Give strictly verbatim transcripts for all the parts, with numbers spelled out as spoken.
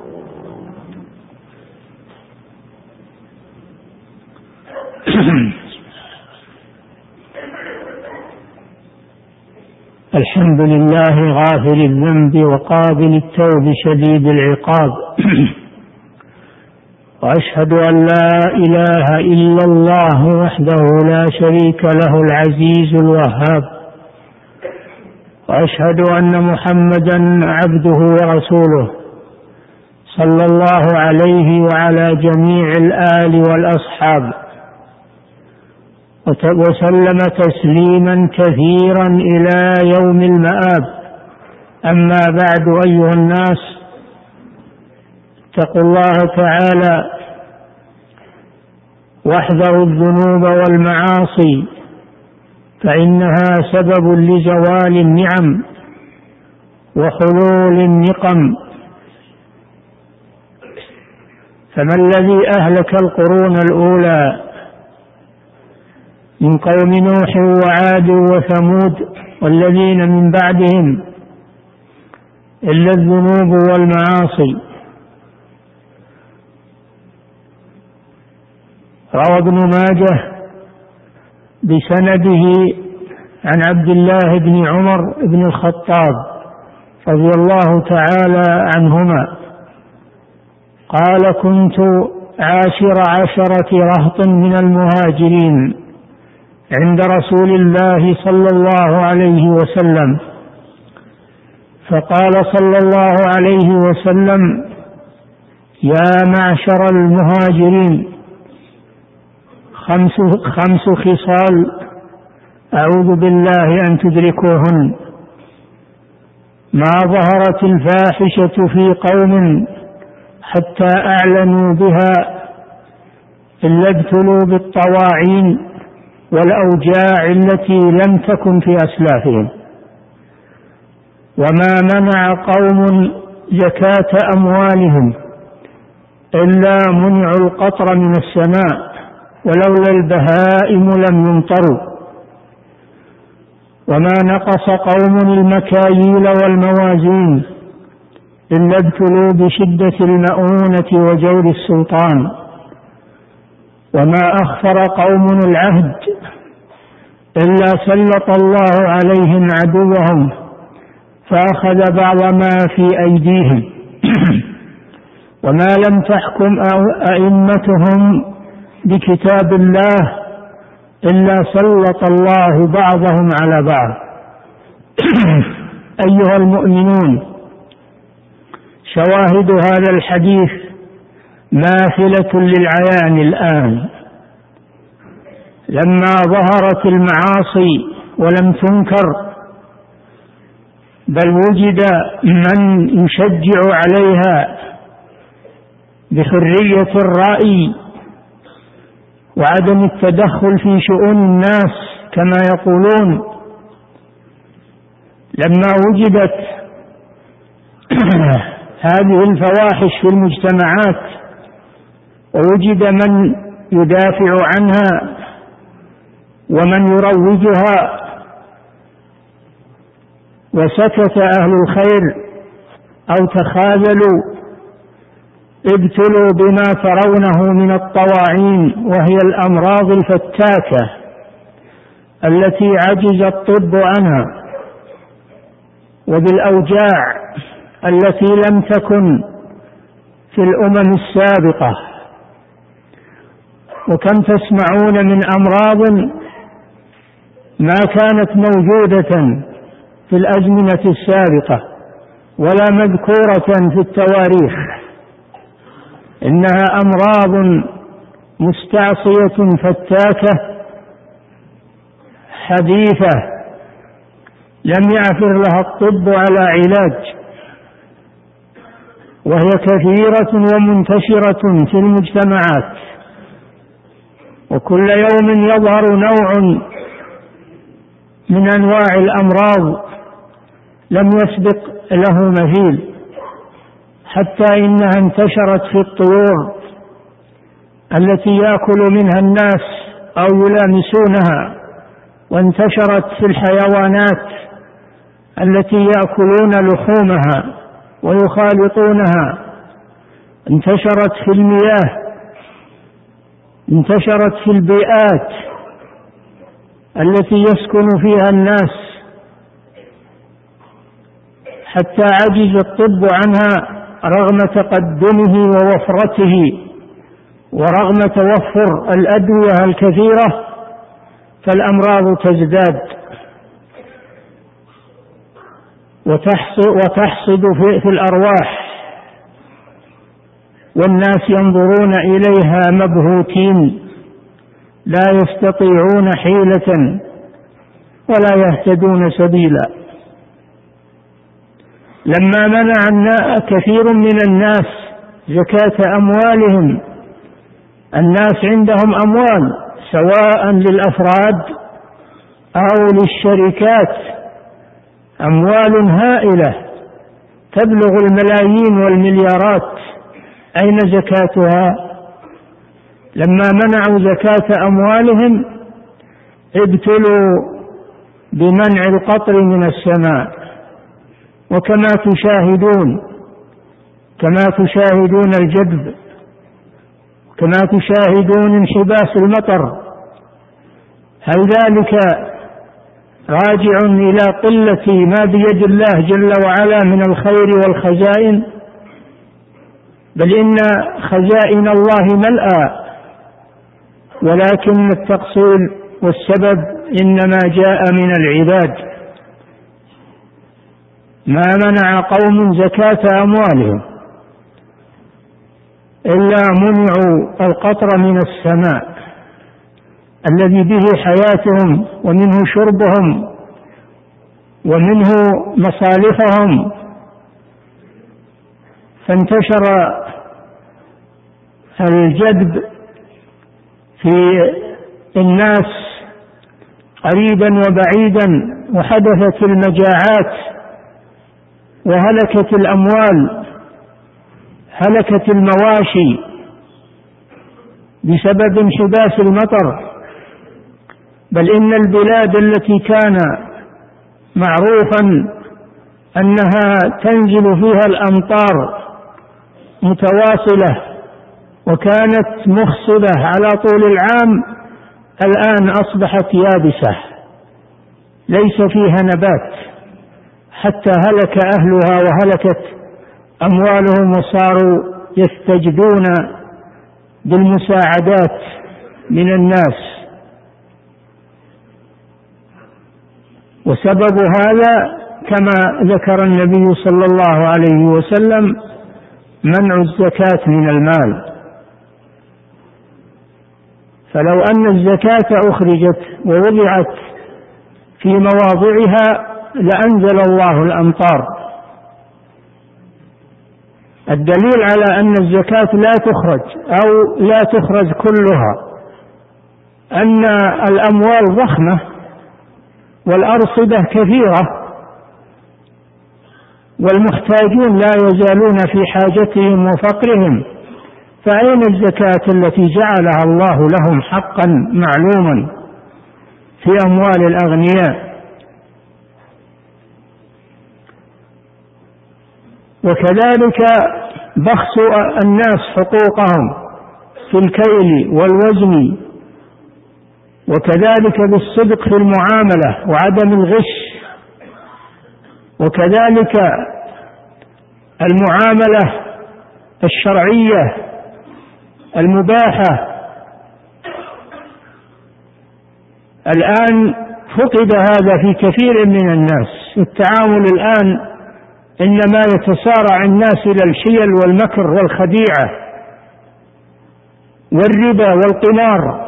الحمد لله غافر الذنب وقابل التوب شديد العقاب وأشهد أن لا إله إلا الله وحده لا شريك له العزيز الوهاب، وأشهد أن محمدا عبده ورسوله صلى الله عليه وعلى جميع الآل والأصحاب وسلم تسليما كثيرا إلى يوم المآب. أما بعد، أيها الناس، اتقوا الله تعالى واحذروا الذنوب والمعاصي، فإنها سبب لزوال النعم وحلول النقم. فما الذي أهلك القرون الأولى من قوم نوح وعاد وثمود والذين من بعدهم إلا الذنوب والمعاصي؟ روى ابن ماجه بسنده عن عبد الله بن عمر بن الخطاب رضي الله تعالى عنهما قال: كنت عاشر عشرة رهط من المهاجرين عند رسول الله صلى الله عليه وسلم، فقال صلى الله عليه وسلم: يا معشر المهاجرين، خمس, خمس خصال أعوذ بالله أن تدركوهن: ما ظهرت الفاحشة في قوم حتى أعلنوا بها إلا ابتلوا بالطواعين والأوجاع التي لم تكن في أسلافهم، وما منع قوم زكاة أموالهم إلا منعوا القطر من السماء، ولولا البهائم لم يمطروا، وما نقص قوم المكاييل والموازين إلا ابتلوا بشدة المؤونة وجور السلطان، وما أخفر قوم العهد إلا سلط الله عليهم عدوهم فأخذ بعض ما في أيديهم، وما لم تحكم أئمتهم بكتاب الله إلا سلط الله بعضهم على بعض. أيها المؤمنون، شواهد هذا الحديث ماثلة للعيان الآن، لما ظهرت المعاصي ولم تنكر، بل وجد من يشجع عليها بحرية الرأي وعدم التدخل في شؤون الناس كما يقولون. لما وجدت هذه الفواحش في المجتمعات ووجد من يدافع عنها ومن يروجها وسكت أهل الخير أو تخاذلوا، ابتلوا بما ترونه من الطواعين، وهي الأمراض الفتاكة التي عجز الطب عنها، وبالأوجاع التي لم تكن في الأمم السابقة. وكم تسمعون من أمراض ما كانت موجودة في الأزمنة السابقة ولا مذكورة في التواريخ، إنها أمراض مستعصية فتاكة حديثة لم يعثر لها الطب على علاج، وهي كثيرة ومنتشرة في المجتمعات، وكل يوم يظهر نوع من أنواع الأمراض لم يسبق له مثيل، حتى إنها انتشرت في الطيور التي يأكل منها الناس أو يلامسونها، وانتشرت في الحيوانات التي يأكلون لحومها ويخالطونها انتشرت في المياه، انتشرت في البيئات التي يسكن فيها الناس، حتى عجز الطب عنها رغم تقدمه ووفرته ورغم توفر الأدوية الكثيرة، فالأمراض تزداد وتحصد في الأرواح، والناس ينظرون إليها مبهوتين لا يستطيعون حيلة ولا يهتدون سبيلا. لما منع كثير من الناس زكاة أموالهم، الناس عندهم أموال سواء للأفراد أو للشركات، أموال هائلة تبلغ الملايين والمليارات، أين زكاتها؟ لما منعوا زكاة أموالهم ابتلوا بمنع القطر من السماء، وكما تشاهدون كما تشاهدون الجدب، كما تشاهدون انحباس المطر، هل ذلك راجع إلى قلة ما بيد الله جل وعلا من الخير والخزائن؟ بل إن خزائن الله ملأى، ولكن التقصير والسبب إنما جاء من العباد. ما منع قوم زكاة أموالهم إلا منعوا القطر من السماء الذي به حياتهم ومنه شربهم ومنه مصالحهم، فانتشر الجدب في الناس قريبا وبعيدا، وحدثت المجاعات وهلكت الأموال، هلكت المواشي بسبب انحباس المطر. بل إن البلاد التي كان معروفا أنها تنزل فيها الأمطار متواصلة وكانت مخصبة على طول العام، الآن أصبحت يابسة ليس فيها نبات، حتى هلك أهلها وهلكت أموالهم، وصاروا يستجدون بالمساعدات من الناس. وسبب هذا كما ذكر النبي صلى الله عليه وسلم منع الزكاة من المال. فلو أن الزكاة أخرجت ووضعت في مواضعها لأنزل الله الأمطار. الدليل على أن الزكاة لا تخرج أو لا تخرج كلها أن الأموال ضخمة والأرصدة كثيرة، والمحتاجون لا يزالون في حاجتهم وفقرهم، فأين الزكاة التي جعلها الله لهم حقا معلوما في أموال الأغنياء؟ وكذلك بخس الناس حقوقهم في الكيل والوزن، وكذلك بالصدق في المعاملة وعدم الغش، وكذلك المعاملة الشرعية المباحة. الآن فقد هذا في كثير من الناس. التعامل الآن إنما يتسارع الناس إلى الحيل والمكر والخديعة والربا والقمار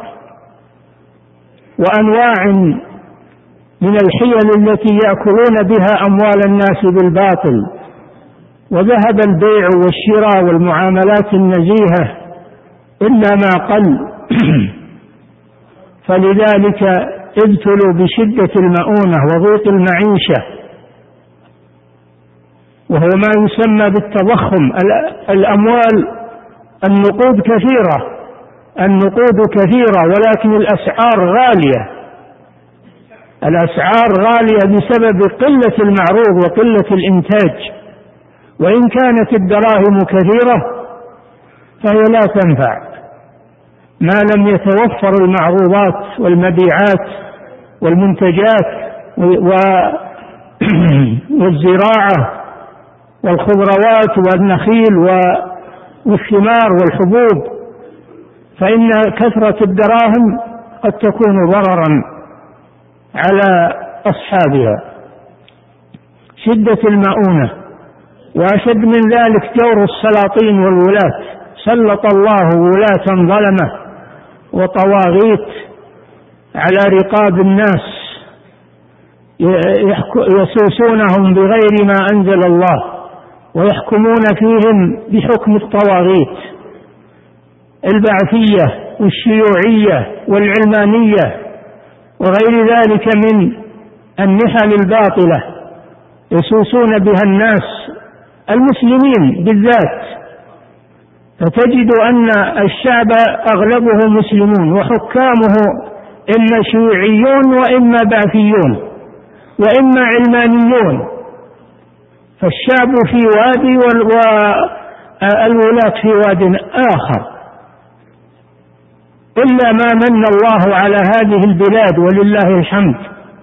وأنواع من الحيل التي يأكلون بها أموال الناس بالباطل، وذهب البيع والشراء والمعاملات النزيهة إلا ما قل. فلذلك ابتلوا بشدة المؤونة وضيق المعيشة، وهو ما يسمى بالتضخم. الأموال النقود كثيرة النقود كثيرة ولكن الأسعار غالية الأسعار غالية بسبب قلة المعروض وقلة الإنتاج. وإن كانت الدراهم كثيرة فهي لا تنفع ما لم يتوفر المعروضات والمبيعات والمنتجات والزراعة والخضروات والنخيل والثمار والحبوب، فإن كثرة الدراهم قد تكون ضررا على أصحابها. شدة المؤونة، وأشد من ذلك جور السلاطين والولاة. سلط الله ولاة ظلمة وطواغيت على رقاب الناس يسوسونهم بغير ما أنزل الله ويحكمون فيهم بحكم الطواغيت، البعثية والشيوعية والعلمانية وغير ذلك من النحل الباطلة يسوسون بها الناس المسلمين بالذات. فتجد أن الشعب أغلبه مسلمون وحكامه إما شيوعيون وإما بعثيون وإما علمانيون، فالشعب في وادي والولاة في واد آخر. إلا ما من الله على هذه البلاد ولله الحمد،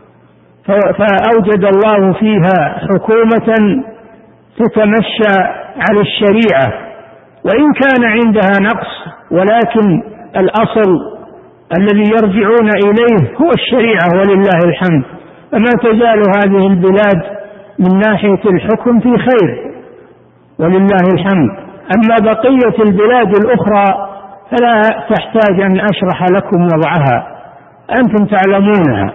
فأوجد الله فيها حكومة تتمشى على الشريعة وإن كان عندها نقص، ولكن الأصل الذي يرجعون إليه هو الشريعة ولله الحمد. فما تزال هذه البلاد من ناحية الحكم في خير ولله الحمد. أما بقية البلاد الأخرى فلا تحتاج أن أشرح لكم وضعها، أنتم تعلمونها.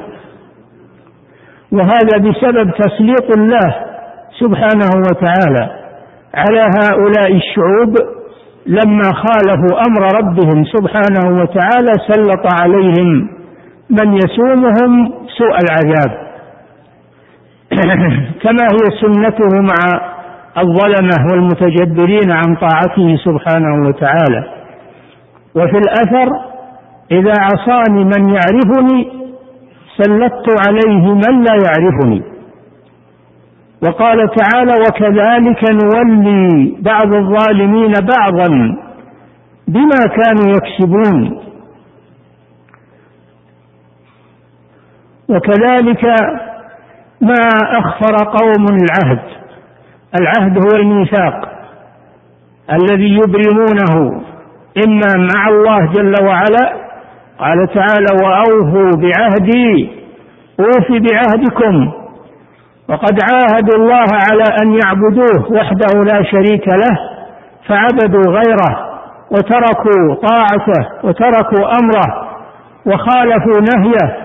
وهذا بسبب تسليط الله سبحانه وتعالى على هؤلاء الشعوب. لما خالفوا أمر ربهم سبحانه وتعالى سلط عليهم من يسومهم سوء العذاب كما هي سنته مع الظلمة والمتجبرين عن طاعته سبحانه وتعالى. وفي الأثر: إذا عصاني من يعرفني سلطت عليه من لا يعرفني. وقال تعالى: وكذلك نولي بعض الظالمين بعضا بما كانوا يكسبون. وكذلك ما أخفر قوم العهد. العهد هو الميثاق الذي يبرمونه إما مع الله جل وعلا، قال تعالى: وأوفوا بعهدي أوف بعهدكم. وقد عاهدوا الله على أن يعبدوه وحده لا شريك له، فعبدوا غيره وتركوا طاعته وتركوا أمره وخالفوا نهيه،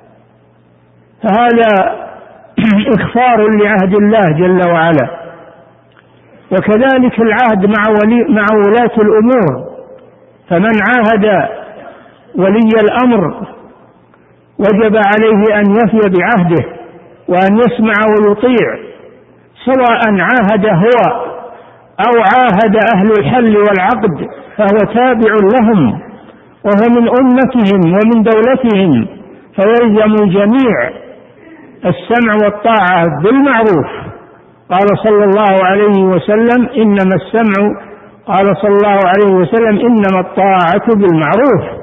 فهذا إخفار لعهد الله جل وعلا. وكذلك العهد مع, ولي مع ولاة الأمور، فمن عاهد ولي الأمر وجب عليه أن يفي بعهده وأن يسمع ويطيع، سواء عاهد هو أو عاهد أهل الحل والعقد، فهو تابع لهم وهو من أمتهم ومن دولتهم، فيلزم الجميع السمع والطاعة بالمعروف. قال صلى الله عليه وسلم: إنما السمع قال صلى الله عليه وسلم: إنما الطاعة بالمعروف.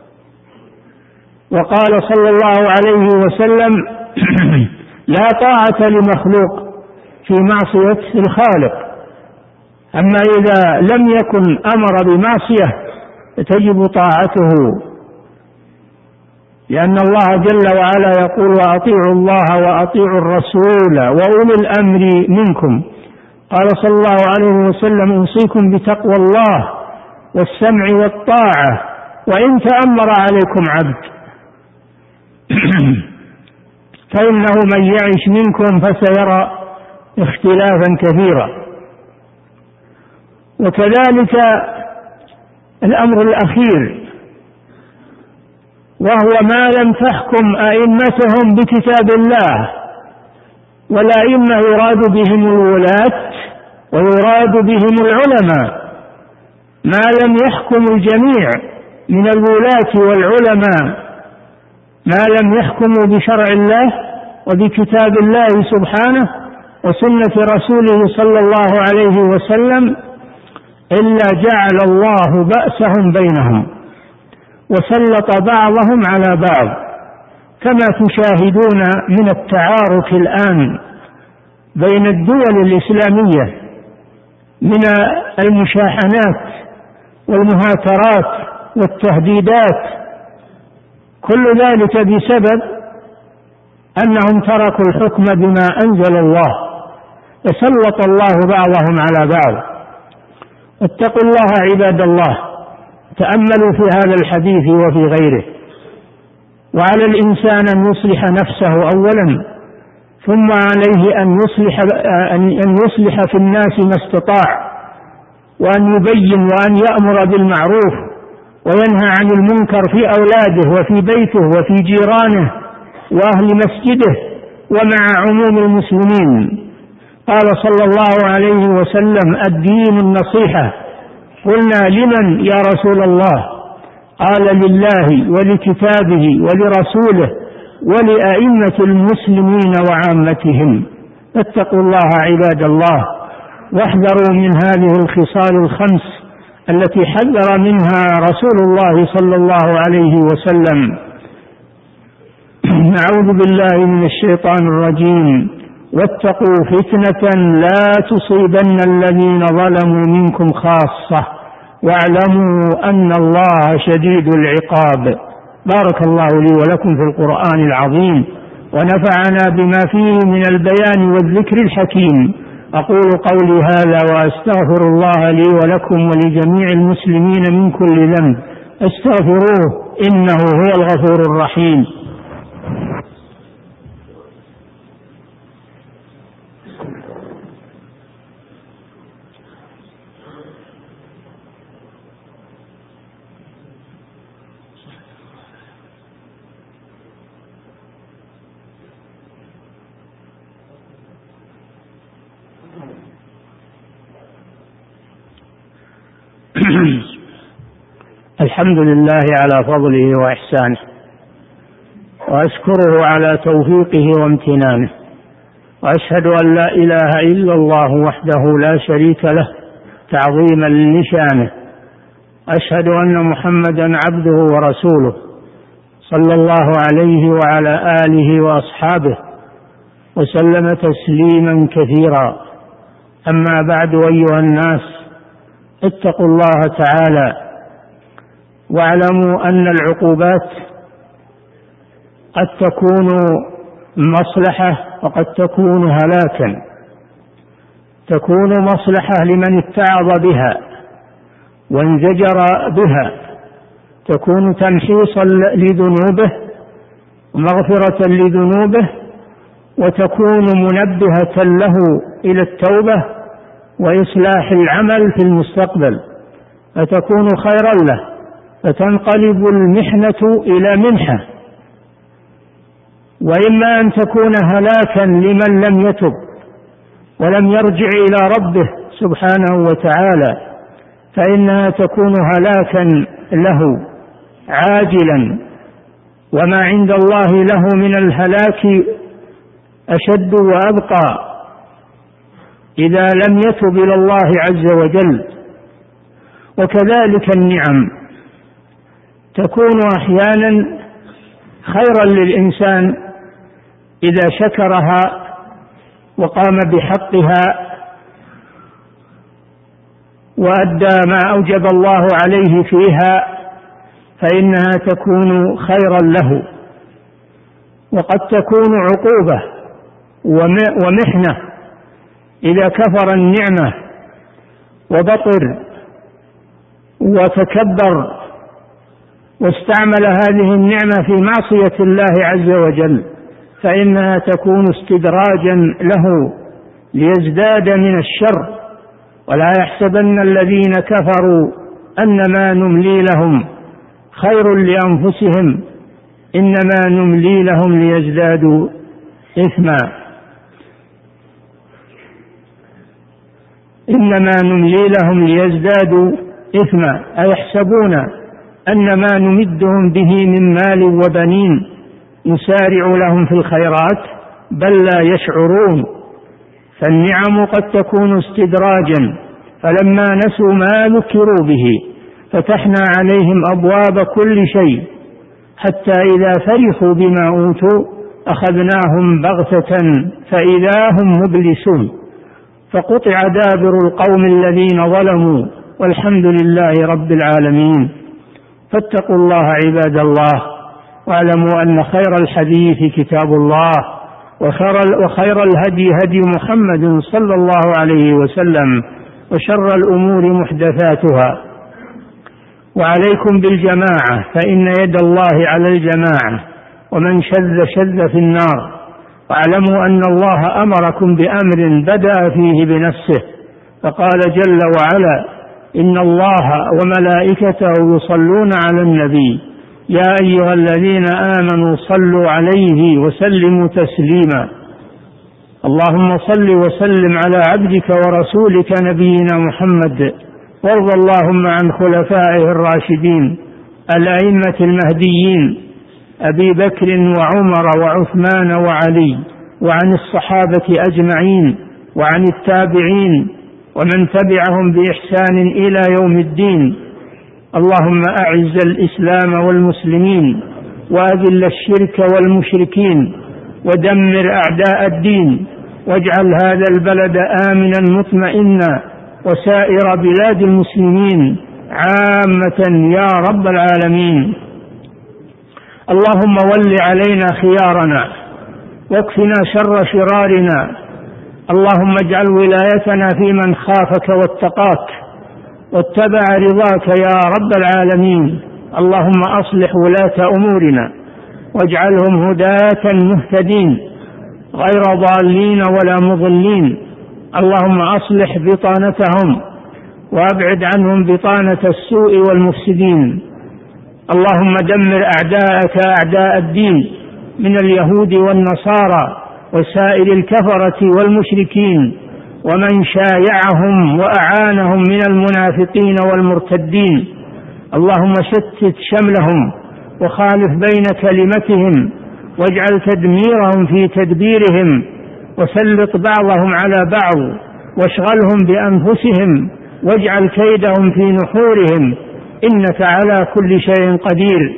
وقال صلى الله عليه وسلم: لا طاعة لمخلوق في معصية الخالق. أما إذا لم يكن أمر بمعصية تجب طاعته، لأن الله جل وعلا يقول: وأطيعوا الله وأطيعوا الرسول وأولي الأمر منكم. قال صلى الله عليه وسلم: أوصيكم بتقوى الله والسمع والطاعة وإن تأمر عليكم عبد فإنه من يعش منكم فسيرى اختلافا كثيرا. وكذلك الأمر الأخير، وهو ما لم تحكم أئمتهم بكتاب الله، والأئمة يراد بهم الولاة ويراد بهم العلماء. ما لم يحكم الجميع من الولاة والعلماء، ما لم يحكموا بشرع الله وبكتاب الله سبحانه، وسنة رسوله صلى الله عليه وسلم، فإنهم لا يحكمون. وإن كانوا على شفا حفرة من النار فانقذوا منها. وكذلك الأمر الأخير، وهو ما لم تحكم أئمتهم بكتاب الله، والأئمة يراد بهم الولاة والعلماء. ما لم يحكم الجميع من الولاة والعلماء، ما لم يحكموا بشرع الله وبكتاب الله سبحانه وسنة رسوله صلى الله عليه وسلم، إلا جعل الله بأسهم بينهم وسلط بعضهم على بعض، كما تشاهدون من التعارك الآن بين الدول الإسلامية من المشاحنات والمهاترات والتهديدات، كل ذلك بسبب أنهم تركوا الحكم بما أنزل الله، فسلط الله بعضهم على بعض. اتقوا الله عباد الله، تأملوا في هذا الحديث وفي غيره. وعلى الإنسان أن يصلح نفسه أولا، ثم عليه أن يصلح, أن يصلح في الناس ما استطاع، وأن يبين وأن يأمر بالمعروف وينهى عن المنكر في أولاده وفي بيته وفي جيرانه وأهل مسجده ومع عموم المسلمين. قال صلى الله عليه وسلم: الدين النصيحة. قلنا: لمن يا رسول الله؟ قال: لله ولكتابه ولرسوله ولأئمة المسلمين وعامتهم. فاتقوا الله عباد الله، واحذروا من هذه الخصال الخمس التي حذر منها رسول الله صلى الله عليه وسلم. نعوذ بالله من الشيطان الرجيم. واتقوا فتنة لا تصيبن الذين ظلموا منكم خاصة واعلموا أن الله شديد العقاب. بارك الله لي ولكم في القرآن العظيم، ونفعنا بما فيه من البيان والذكر الحكيم. أقول قولي هذا وأستغفر الله لي ولكم ولجميع المسلمين من كل ذنب، استغفروه إنه هو الغفور الرحيم. الحمد لله على فضله وإحسانه، وأشكره على توفيقه وامتنانه، وأشهد أن لا إله إلا الله وحده لا شريك له تعظيما لشانه، أشهد أن محمدا عبده ورسوله صلى الله عليه وعلى آله وأصحابه وسلم تسليما كثيرا. أما بعد، أيها الناس، اتقوا الله تعالى، واعلموا أن العقوبات قد تكون مصلحة وقد تكون هلاكا. تكون مصلحة لمن اتعظ بها وانزجر بها، تكون تمحيصا لذنوبه ومغفرة لذنوبه، وتكون منبهة له إلى التوبة وإصلاح العمل في المستقبل، فتكون خيرا له، فتنقلب المحنة إلى منحة. وإما أن تكون هلاكا لمن لم يتب ولم يرجع إلى ربه سبحانه وتعالى، فإنها تكون هلاكا له عاجلا، وما عند الله له من الهلاك أشد وأبقى إذا لم يتب إلى الله عز وجل. وكذلك النعم تكون أحيانا خيرا للإنسان إذا شكرها وقام بحقها وأدى ما أوجب الله عليه فيها، فإنها تكون خيرا له. وقد تكون عقوبة ومحنة إذا كفر النعمة وبطر وتكبر واستعمل هذه النعمة في معصية الله عز وجل، فإنها تكون استدراجا له ليزداد من الشر. ولا يحسبن الذين كفروا أنما نملي لهم خير لأنفسهم إنما نملي لهم ليزدادوا إثما إنما نملي لهم ليزدادوا إثما أيحسبون أن ما نمدهم به من مال وبنين نسارع لهم في الخيرات بل لا يشعرون. فالنعم قد تكون استدراجا فلما نسوا ما ذكروا به فتحنا عليهم أبواب كل شيء حتى إذا فرحوا بما أوتوا أخذناهم بغتة فإذا هم مبلسون فقطع دابر القوم الذين ظلموا والحمد لله رب العالمين. فاتقوا الله عباد الله، واعلموا أن خير الحديث كتاب الله، وخير الهدي هدي محمد صلى الله عليه وسلم، وشر الأمور محدثاتها. وعليكم بالجماعة فإن يد الله على الجماعة، ومن شذ شذ في النار. واعلموا أن الله أمركم بأمر بدأ فيه بنفسه، فقال جل وعلا: إن الله وملائكته يصلون على النبي يا أيها الذين آمنوا صلوا عليه وسلموا تسليما. اللهم صل وسلم على عبدك ورسولك نبينا محمد، وارض اللهم عن خلفائه الراشدين الأئمة المهديين أبي بكر وعمر وعثمان وعلي، وعن الصحابة أجمعين، وعن التابعين ومن تبعهم بإحسان إلى يوم الدين. اللهم أعز الإسلام والمسلمين، وأذل الشرك والمشركين، ودمر أعداء الدين، واجعل هذا البلد آمنا مطمئنا، وسائر بلاد المسلمين عامة يا رب العالمين. اللهم ول علينا خيارنا، واكفنا شر شرارنا. اللهم اجعل ولايتنا في من خافك واتقاك واتبع رضاك يا رب العالمين. اللهم أصلح ولاة أمورنا، واجعلهم هداة مهتدين غير ضالين ولا مضلين. اللهم أصلح بطانتهم، وأبعد عنهم بطانة السوء والمفسدين. اللهم دمر أعداءك أعداء الدين من اليهود والنصارى وسائر الكفرة والمشركين، ومن شايعهم وأعانهم من المنافقين والمرتدين. اللهم شتت شملهم، وخالف بين كلمتهم، واجعل تدميرهم في تدبيرهم، وسلط بعضهم على بعض، واشغلهم بأنفسهم، واجعل كيدهم في نحورهم، إنك على كل شيء قدير.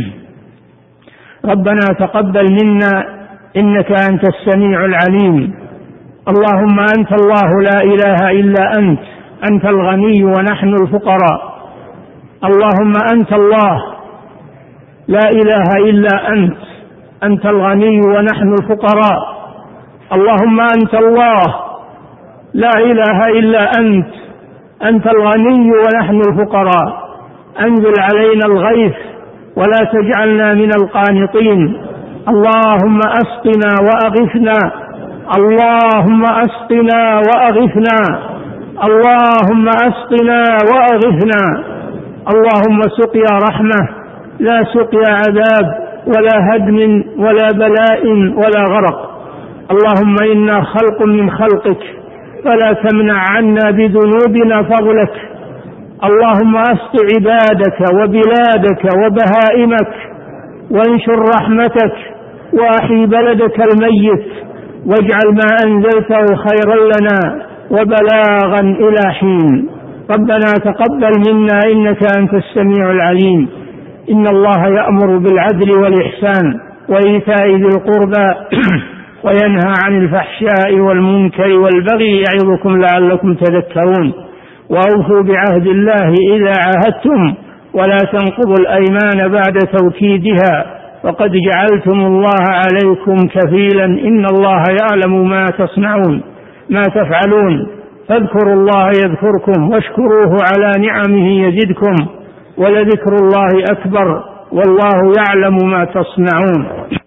ربنا تقبل منا إنك أنت السميع العليم. اللهم أنت الله لا إله إلا أنت، أنت الغني ونحن الفقراء. اللهم أنت الله لا إله إلا أنت، أنت الغني ونحن الفقراء. اللهم أنت الله لا إله إلا أنت، أنت الغني ونحن الفقراء. أنزل علينا الغيث ولا تجعلنا من القانطين. اللهم أسقنا وأغثنا، اللهم أسقنا وأغثنا، اللهم أسقنا وأغثنا. اللهم سقيا رحمة لا سقيا عذاب ولا هدم ولا بلاء ولا غرق. اللهم إنا خلق من خلقك فلا تمنع عنا بذنوبنا فضلك. اللهم أسق عبادك وبلادك وبهائمك، وانشر رحمتك، وأحي بلدك الميت، واجعل ما أنزلته خيرا لنا وبلاغا إلى حين. ربنا تقبل منا إنك أنت السميع العليم. إن الله يأمر بالعدل والإحسان وإيتاء ذي القربى وينهى عن الفحشاء والمنكر والبغي يعظكم لعلكم تذكرون. وأوفوا بعهد الله إذا عاهدتم، ولا تنقضوا الأيمان بعد توكيدها، وقد جعلتم الله عليكم كفيلا إن الله يعلم ما تصنعون ما تفعلون. فاذكروا الله يذكركم، واشكروه على نعمه يزدكم، ولذكر الله أكبر، والله يعلم ما تصنعون.